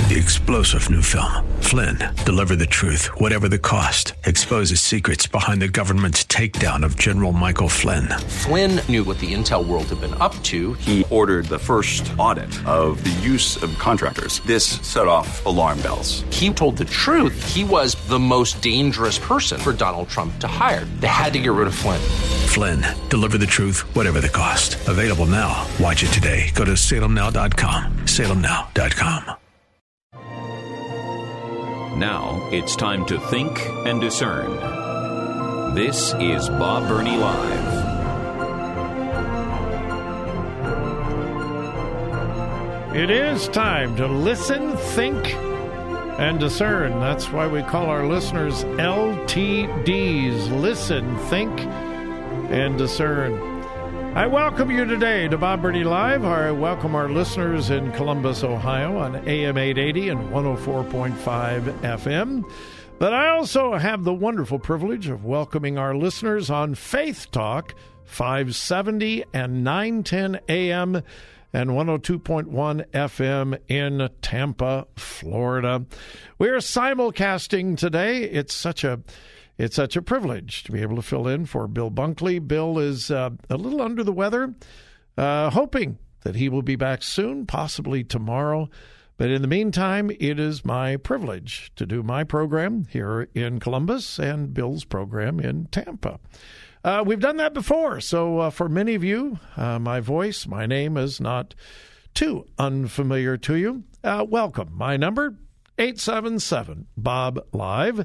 The explosive new film, Flynn, deliver the truth, whatever the cost, exposes secrets behind the government's takedown of General Michael Flynn. Flynn knew what the intel world had been up to. He ordered the first audit of the use of contractors. This set off alarm bells. He told the truth. He was the most dangerous person for Donald Trump to hire. They had to get rid of Flynn. Flynn, deliver the truth, whatever the cost. Available now. Watch it today. Go to salemnow.com. salemnow.com. Now it's time to think and discern. This is Bob Burney Live. It is time to listen, think, and discern. That's why we call our listeners LTDs. Listen, think, and discern. I welcome you today to Bob Burney Live. I welcome our listeners in Columbus, Ohio on AM 880 and 104.5 FM. But I also have the wonderful privilege of welcoming our listeners on Faith Talk, 570 and 910 AM and 102.1 FM in Tampa, Florida. We are simulcasting today. It's such a privilege to be able to fill in for Bill Bunkley. Bill is a little under the weather, hoping that he will be back soon, possibly tomorrow. But in the meantime, it is my privilege to do my program here in Columbus and Bill's program in Tampa. We've done that before, so for many of you, my voice, my name is not too unfamiliar to you. Welcome. My number, 877-BOB-LIVE,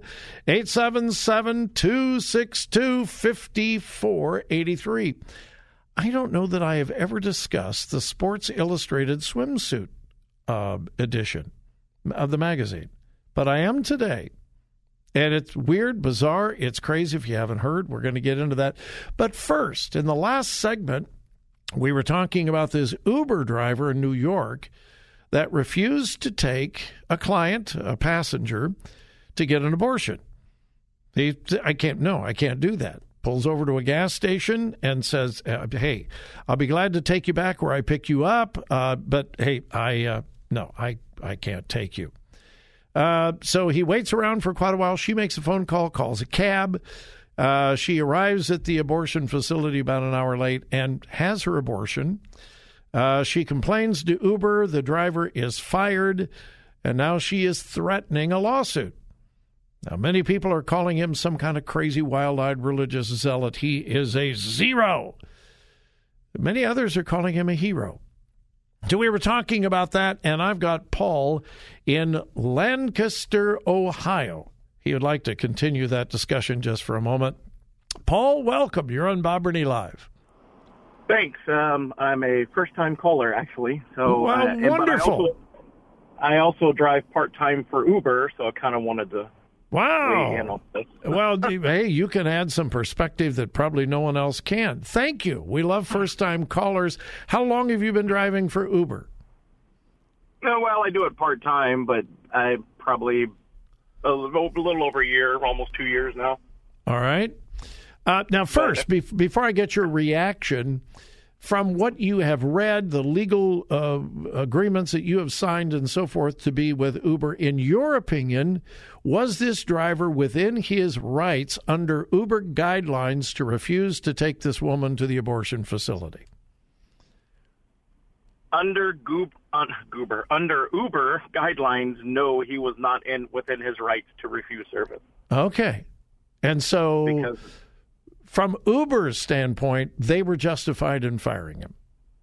877-262-5483. I don't know that I have ever discussed the Sports Illustrated swimsuit edition of the magazine, but I am today. And it's weird, bizarre, it's crazy if you haven't heard. We're going to get into that. But first, in the last segment, we were talking about this Uber driver in New York that refused to take a client, a passenger, to get an abortion. I can't do that. Pulls over to a gas station and says, hey, I'll be glad to take you back where I pick you up, but hey, I can't take you. So he waits around for quite a while. She makes a phone call, calls a cab. She arrives at the abortion facility about an hour late and has her abortion. She complains to Uber. The driver is fired, and now she is threatening a lawsuit. Now, many people are calling him some kind of crazy, wild-eyed religious zealot. He is a zero. Many others are calling him a hero. So we were talking about that, and I've got Paul in Lancaster, Ohio. He would like to continue that discussion just for a moment. Paul, welcome. You're on Bob Burney Live. Thanks. I'm a first-time caller, actually. So, wonderful. I also drive part-time for Uber, so I kind of wanted to weigh in on this. Well, hey, you can add some perspective that probably no one else can. Thank you. We love first-time callers. How long have you been driving for Uber? Well, I do it part-time, but I probably a little over a year, almost 2 years now. All right. Now, first, before I get your reaction, from what you have read, the legal agreements that you have signed and so forth to be with Uber, in your opinion, was this driver within his rights under Uber guidelines to refuse to take this woman to the abortion facility? Under Uber guidelines, no, he was not within his rights to refuse service. Okay. And so from Uber's standpoint, they were justified in firing him.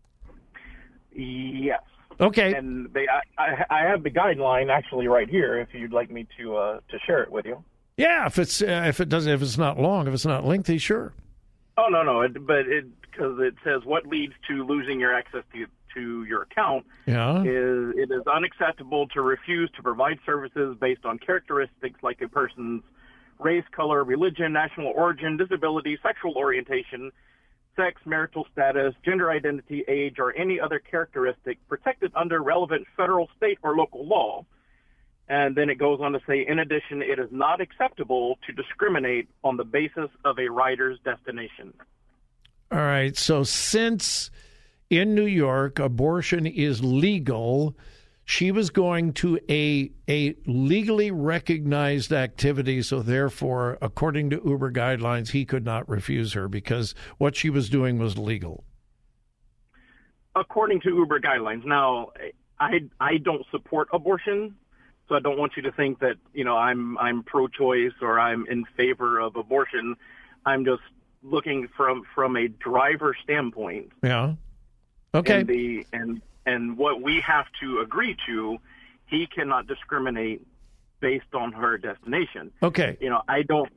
Yes. Okay. And I have the guideline actually right here if you'd like me to share it with you. Yeah, if it's not long, if it's not lengthy, sure. Oh, no, because it says what leads to losing your access to your account is it is unacceptable to refuse to provide services based on characteristics like a person's race, color, religion, national origin, disability, sexual orientation, sex, marital status, gender identity, age, or any other characteristic protected under relevant federal, state, or local law. And then it goes on to say, in addition, it is not acceptable to discriminate on the basis of a rider's destination. All right. So since in New York abortion is legal, she was going to a legally recognized activity, so therefore, according to Uber guidelines, he could not refuse her because what she was doing was legal. According to Uber guidelines. Now, I don't support abortion, so I don't want you to think that, I'm pro-choice or I'm in favor of abortion. I'm just looking from a driver standpoint. Yeah. Okay. And what we have to agree to, he cannot discriminate based on her destination. Okay. I don't.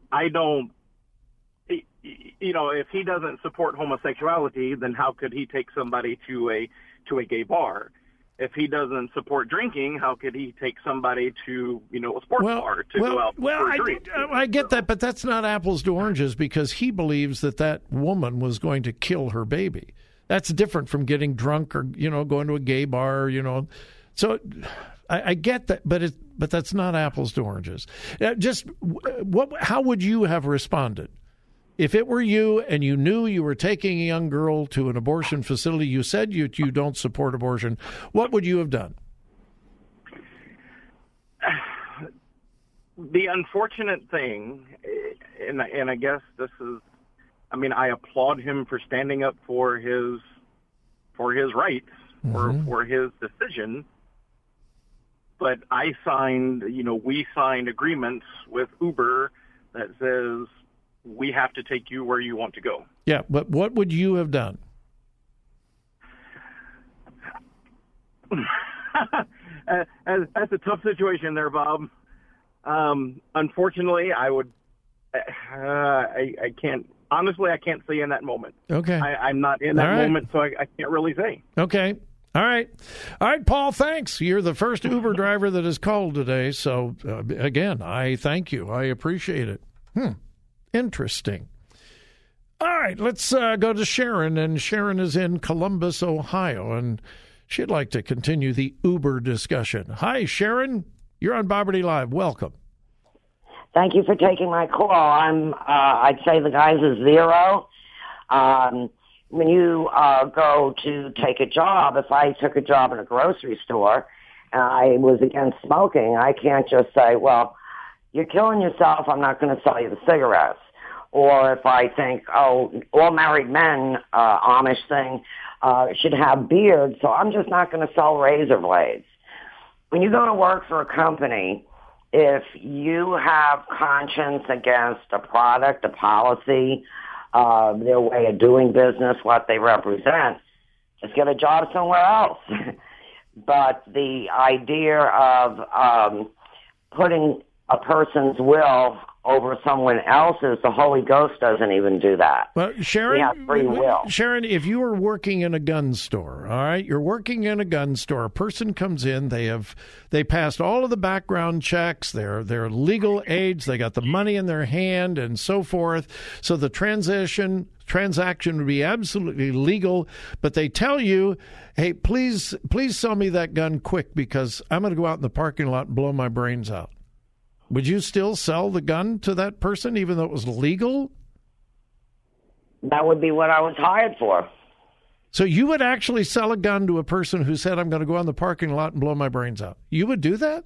If he doesn't support homosexuality, then how could he take somebody to a gay bar? If he doesn't support drinking, how could he take somebody to a sports bar to go out for a drink? I get that, but that's not apples to oranges because he believes that woman was going to kill her baby. That's different from getting drunk or going to a gay bar. So I get that, but that's not apples to oranges. How would you have responded? If it were you and you knew you were taking a young girl to an abortion facility, you said you don't support abortion, what would you have done? The unfortunate thing, and I guess this is, I applaud him for standing up for his rights or for his decision. But we signed agreements with Uber that says we have to take you where you want to go. Yeah, but what would you have done? That's a tough situation there, Bob. Unfortunately, I would. I can't. Honestly, I can't say in that moment. Okay. I'm not in that moment, so I can't really say. Okay. All right, Paul, thanks. You're the first Uber driver that has called today. So, again, I thank you. I appreciate it. Interesting. All right, let's go to Sharon. And Sharon is in Columbus, Ohio, and she'd like to continue the Uber discussion. Hi, Sharon. You're on Bob Burney Live. Welcome. Thank you for taking my call. I'd say the guy's a zero. When you go to take a job, if I took a job in a grocery store and I was against smoking, I can't just say, well, you're killing yourself, I'm not going to sell you the cigarettes. Or if I think, all married men, Amish thing, should have beards, so I'm just not going to sell razor blades. When you go to work for a company, if you have conscience against a product, a policy, their way of doing business, what they represent, just get a job somewhere else. But the idea of putting a person's will over someone else's, the Holy Ghost doesn't even do that. Well, Sharon, we have free will. Sharon, if you were working in a gun store, all right, you're working in a gun store, a person comes in, they passed all of the background checks, they're legal age, they got the money in their hand and so forth, so the transaction would be absolutely legal, but they tell you, hey, please sell me that gun quick because I'm going to go out in the parking lot and blow my brains out. Would you still sell the gun to that person even though it was legal? That would be what I was hired for. So you would actually sell a gun to a person who said, I'm going to go out in the parking lot and blow my brains out. You would do that?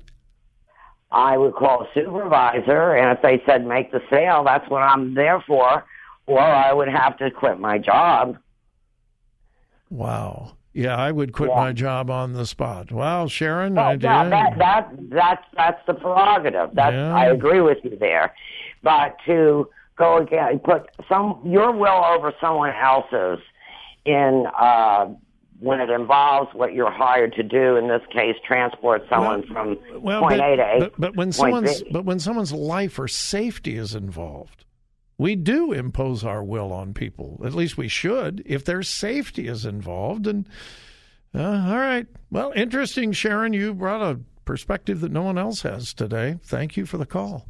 I would call a supervisor, and if they said make the sale, that's what I'm there for, or I would have to quit my job. Wow. Yeah, I would quit my job on the spot. Wow, Sharon. Well, that's the prerogative. I agree with you there. But to go again, put your will over someone else's in when it involves what you're hired to do, in this case, transport someone from point A to A. But when someone's life or safety is involved, we do impose our will on people. At least we should, if their safety is involved. And all right. Well, interesting, Sharon. You brought a perspective that no one else has today. Thank you for the call.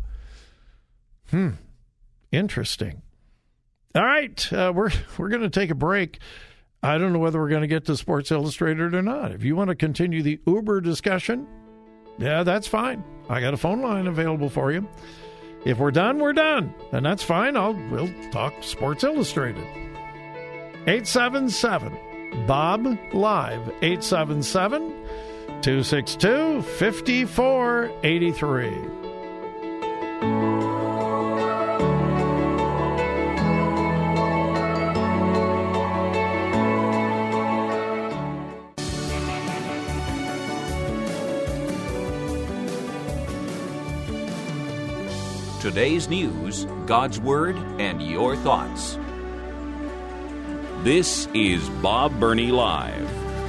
Interesting. All right. We're going to take a break. I don't know whether we're going to get to Sports Illustrated or not. If you want to continue the Uber discussion, yeah, that's fine. I got a phone line available for you. If we're done, we're done. And that's fine. We'll talk Sports Illustrated. 877-BOB-LIVE. 262-5483. Today's news, God's Word, and your thoughts. This is Bob Burney Live.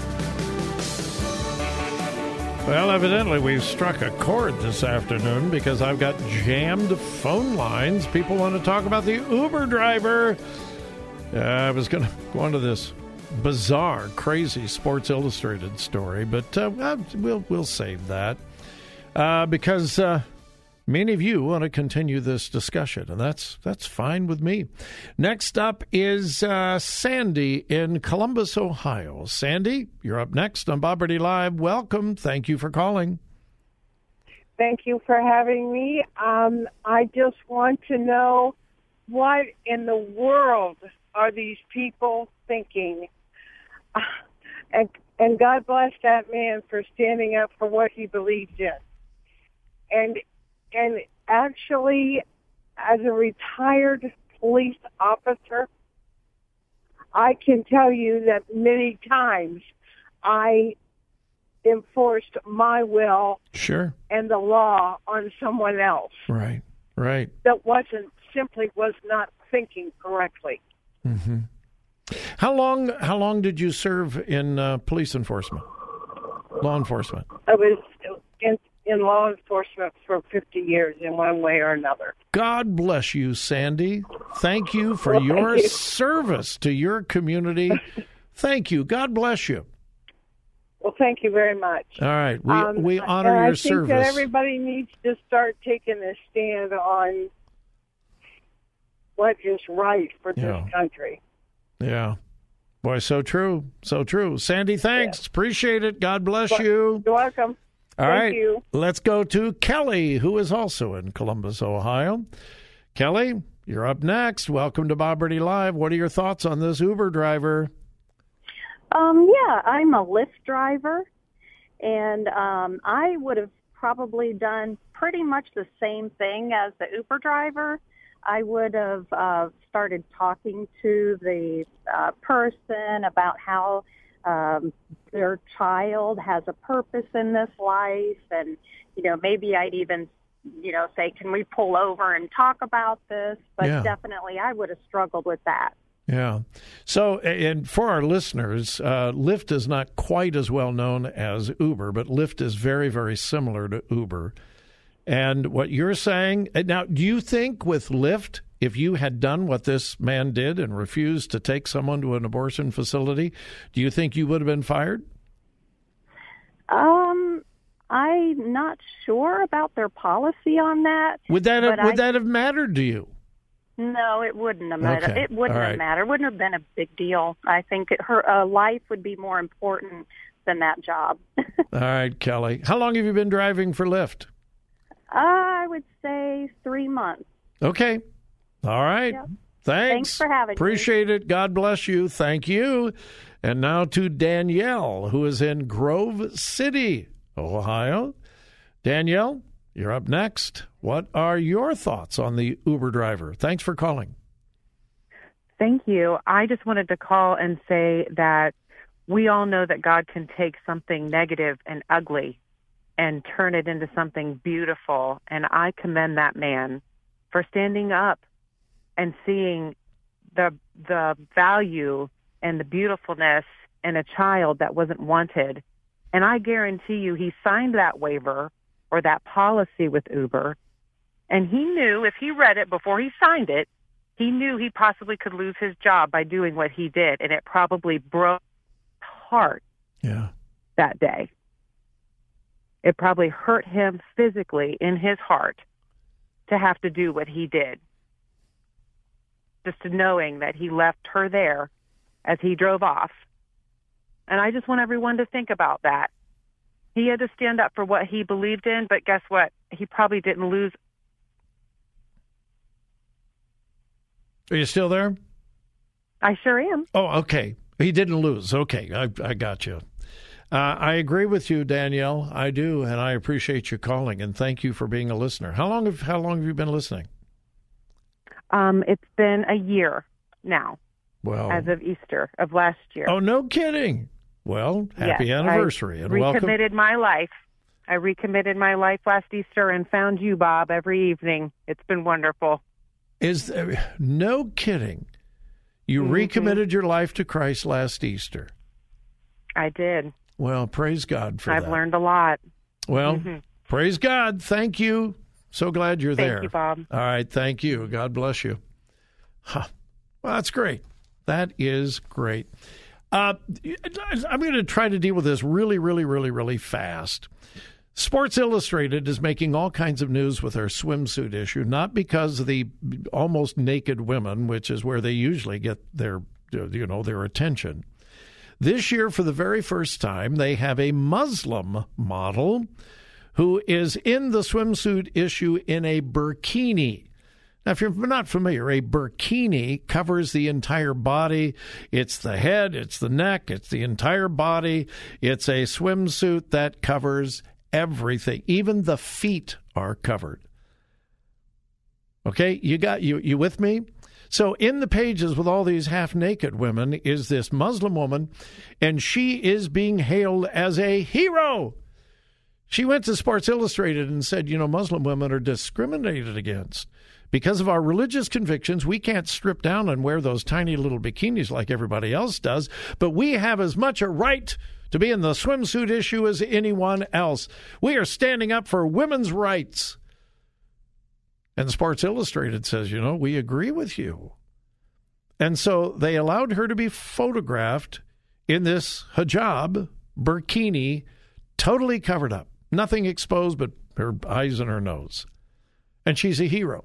Well, evidently we've struck a chord this afternoon because I've got jammed phone lines. People want to talk about the Uber driver. I was going to go on to this bizarre, crazy Sports Illustrated story, but we'll save that because many of you want to continue this discussion, and that's fine with me. Next up is Sandy in Columbus, Ohio. Sandy, you're up next on Bob Burney Live. Welcome. Thank you for calling. Thank you for having me. I just want to know, what in the world are these people thinking? And God bless that man for standing up for what he believed in. And actually, as a retired police officer, I can tell you that many times I enforced my will and the law on someone else. Right. That was not thinking correctly. Mm-hmm. How long did you serve in police enforcement, law enforcement? I was in law enforcement for 50 years in one way or another. God bless you, Sandy. Thank you for your service to your community. Thank you. God bless you. Well, thank you very much. All right. We honor your service. I think that everybody needs to start taking a stand on what is right for this country. Yeah. Boy, so true. So true. Sandy, thanks. Yeah. Appreciate it. God bless you. You're welcome. All right. Thank you. Let's go to Kelly, who is also in Columbus, Ohio. Kelly, you're up next. Welcome to Bob Burney Live. What are your thoughts on this Uber driver? Yeah, I'm a Lyft driver, and I would have probably done pretty much the same thing as the Uber driver. I would have started talking to the person about how their child has a purpose in this life, and maybe I'd even say, can we pull over and talk about this? But definitely I would have struggled with that. Yeah. So, and for our listeners, Lyft is not quite as well known as Uber, but Lyft is very, very similar to Uber. And what you're saying now, do you think with Lyft, if you had done what this man did and refused to take someone to an abortion facility, do you think you would have been fired? I'm not sure about their policy on that. Would that have mattered to you? No, it wouldn't have mattered. Okay. It wouldn't have mattered. It wouldn't have been a big deal. I think her life would be more important than that job. All right, Kelly. How long have you been driving for Lyft? I would say 3 months. Okay. All right. Yep. Thanks for having me. Appreciate it. God bless you. Thank you. And now to Danielle, who is in Grove City, Ohio. Danielle, you're up next. What are your thoughts on the Uber driver? Thanks for calling. Thank you. I just wanted to call and say that we all know that God can take something negative and ugly and turn it into something beautiful. And I commend that man for standing up and seeing the value and the beautifulness in a child that wasn't wanted. And I guarantee you he signed that waiver or that policy with Uber, and he knew if he read it before he signed it, he knew he possibly could lose his job by doing what he did, and it probably broke his heart that day. It probably hurt him physically in his heart to have to do what he did. Just knowing that he left her there as he drove off. And I just want everyone to think about that. He had to stand up for what he believed in, but guess what? He probably didn't lose. Are you still there? I sure am. Oh, okay. He didn't lose. Okay, I got you. I agree with you, Danielle. I do, and I appreciate you calling, and thank you for being a listener. How long have you been listening? It's been a year now. Well, as of Easter of last year. Oh, no kidding. Well, happy anniversary and welcome. I recommitted my life last Easter and found you, Bob, every evening. It's been wonderful. No kidding. You recommitted your life to Christ last Easter. I did. Well, praise God for that. I've learned a lot. Well, praise God. Thank you. So glad you're there. Thank you, Bob. All right. Thank you. God bless you. Well, that's great. That is great. I'm going to try to deal with this really, really, really, really fast. Sports Illustrated is making all kinds of news with their swimsuit issue, not because of the almost naked women, which is where they usually get their attention. This year, for the very first time, they have a Muslim model who is in the swimsuit issue in a burkini. Now, if you're not familiar, a burkini covers the entire body. It's the head, it's the neck, it's the entire body. It's a swimsuit that covers everything. Even the feet are covered. Okay, you with me? So in the pages with all these half-naked women is this Muslim woman, and she is being hailed as a hero. She went to Sports Illustrated and said, Muslim women are discriminated against. Because of our religious convictions, we can't strip down and wear those tiny little bikinis like everybody else does, but we have as much a right to be in the swimsuit issue as anyone else. We are standing up for women's rights. And Sports Illustrated says, we agree with you. And so they allowed her to be photographed in this hijab, burkini, totally covered up. Nothing exposed but her eyes and her nose. And she's a hero.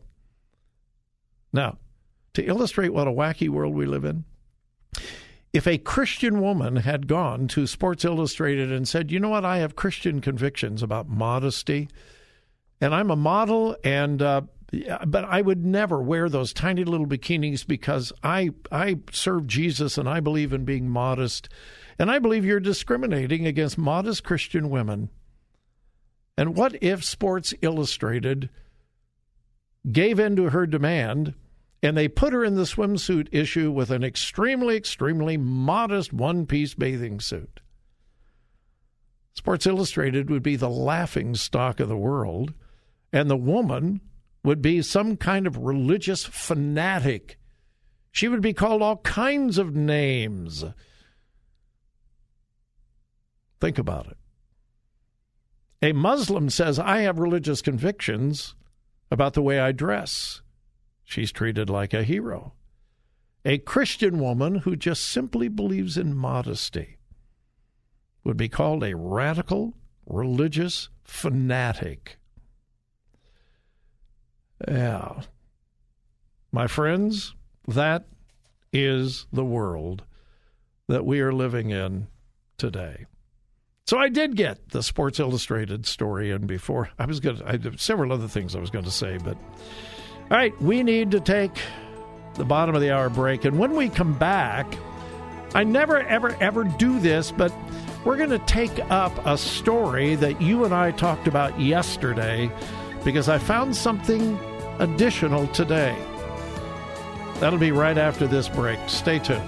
Now, to illustrate what a wacky world we live in, if a Christian woman had gone to Sports Illustrated and said, I have Christian convictions about modesty, and I'm a model, but I would never wear those tiny little bikinis because I serve Jesus and I believe in being modest, and I believe you're discriminating against modest Christian women. And what if Sports Illustrated gave in to her demand and they put her in the swimsuit issue with an extremely, extremely modest one-piece bathing suit? Sports Illustrated would be the laughing stock of the world, and the woman would be some kind of religious fanatic. She would be called all kinds of names. Think about it. A Muslim says, I have religious convictions about the way I dress. She's treated like a hero. A Christian woman who just simply believes in modesty would be called a radical religious fanatic. Yeah. My friends, that is the world that we are living in today. So I did get the Sports Illustrated story in before. I have several other things I was going to say, but all right, we need to take the bottom of the hour break. And when we come back, I never, ever, ever do this, but we're going to take up a story that you and I talked about yesterday because I found something additional today. That'll be right after this break. Stay tuned.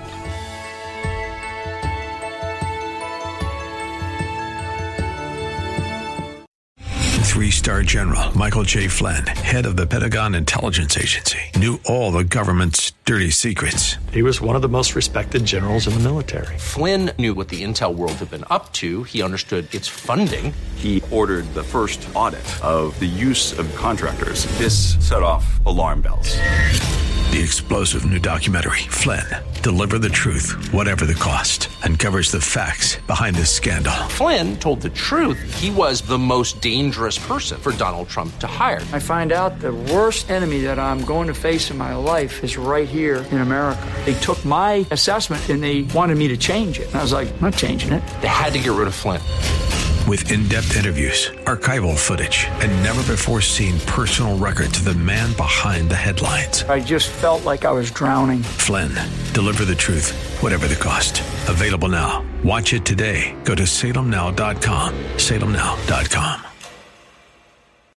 Three-star general Michael J. Flynn, head of the Pentagon Intelligence Agency, knew all the government's dirty secrets. He was one of the most respected generals in the military. Flynn knew what the intel world had been up to. He understood its funding. He ordered the first audit of the use of contractors. This set off alarm bells. The explosive new documentary, Flynn, Deliver the Truth, Whatever the Cost, uncovers the facts behind this scandal. Flynn told the truth. He was the most dangerous person for Donald Trump to hire. I find out the worst enemy that I'm going to face in my life is right here in America. They took my assessment and they wanted me to change it. And I was like, I'm not changing it. They had to get rid of Flynn. With in-depth interviews, archival footage, and never-before-seen personal records of the man behind the headlines. I just felt like I was drowning. Flynn, Deliver the Truth, Whatever the Cost. Available now. Watch it today. Go to salemnow.com. salemnow.com.